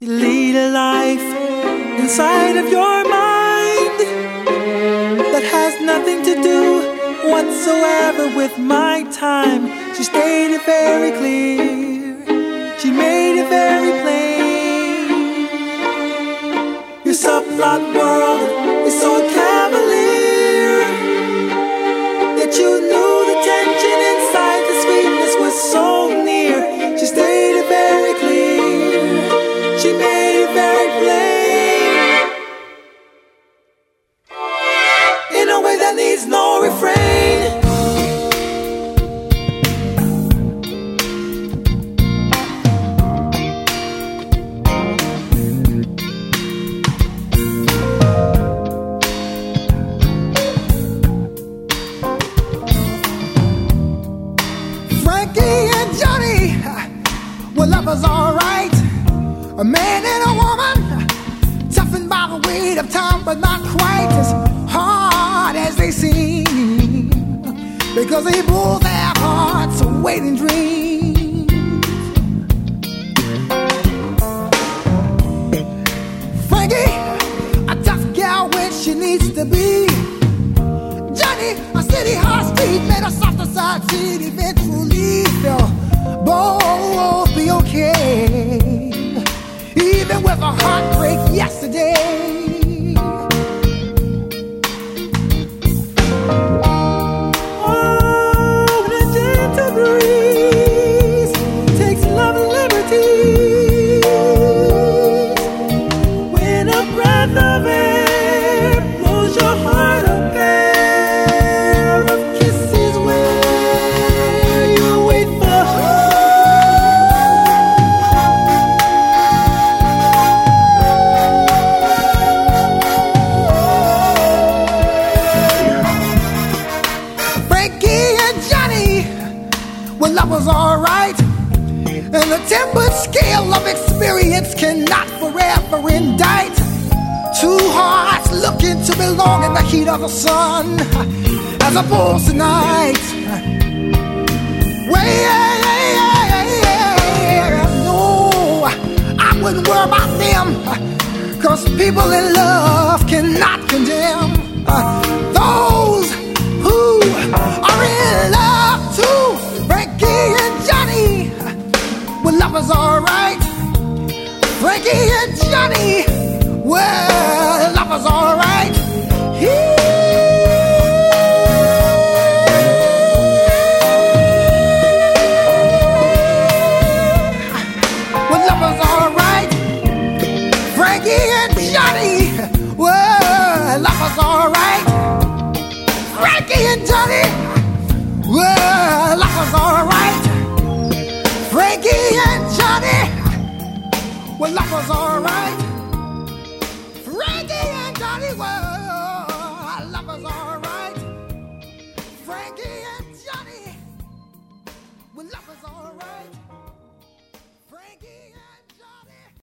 You lead a life inside of your mind that has nothing to do whatsoever with my time. She stated it very clear. She made it very plain. Your subplot world is so cavalier, yet you knew the tension inside, the sweetness was so near. She stated it very clear. She made it very plain, in a way that needs no refrain. Frankie and Johnny were lovers, all right. A man and a woman, toughened by the weight of time, but not quite as hard as they seem, because they pull their hearts away in dreams. Frankie, a tough gal when she needs to be. Johnny, a city high street man, a softer side city, eventually they'll both be okay, even with a heartbreak yesterday. Oh, when a gentle breeze takes love and liberty, when a breath of air blows your heart a pair of kisses where you wait for her. Frankie and Johnny were lovers, all right. And the tempered scale of experience cannot forever indict two hearts looking to belong in the heat of the sun, as opposed to night. No, I wouldn't worry about them, 'cause people in love cannot condemn those who are in love too. Frankie and Johnny were lovers, all right. Frankie and Johnny were lovers, all right. Were lovers, all right. Frankie and Johnny were lovers, all right. Frankie and Johnny were lovers, all right. Frankie and Johnny were lovers, all right.